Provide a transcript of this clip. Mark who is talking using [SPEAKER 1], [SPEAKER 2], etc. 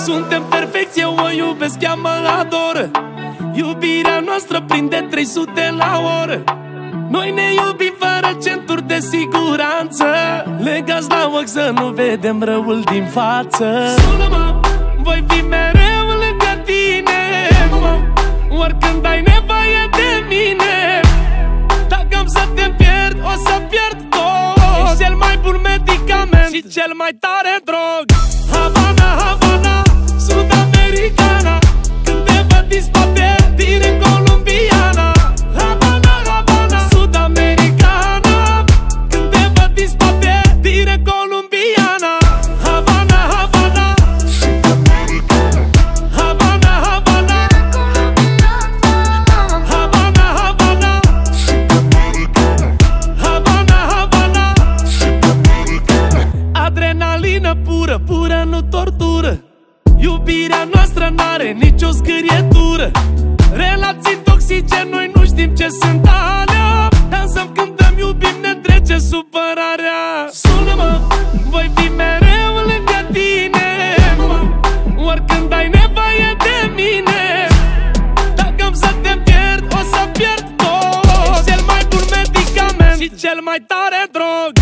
[SPEAKER 1] Suntem perfecți, eu o iubesc, ea mă adoră. Iubirea noastră prinde 300 la oră. Noi ne iubim fără centuri de siguranță, legați la ochi să nu vedem răul din față. Sună-mă, voi fi mereu lângă tine, oricând ai nevoie de mine. Dacă am să te pierd, o să pierd tot. Ești cel mai bun medicament și cel mai tare drog. Havana, Havana, sud-americana, când te văd din spate, direct columbiana. Havana, Havana, sud-americana, când te văd din spate, direct columbiana. Havana, Havana, sud-americana. Havana, Havana, Havana, Havana, sud-americana. Havana, Havana, sud-americana. Adrenalină pură, pură, nu tortură. Iubirea noastră n-are nicio scârietură. Relații toxice, noi nu știm ce sunt alea. Dansăm, cântăm, iubim, ne trece supărarea. Sună-mă, voi fi mereu lângă tine, oricând ai nevoie de mine. Dacă am să te pierd, o să pierd tot. Ești cel mai bun medicament și cel mai tare drog.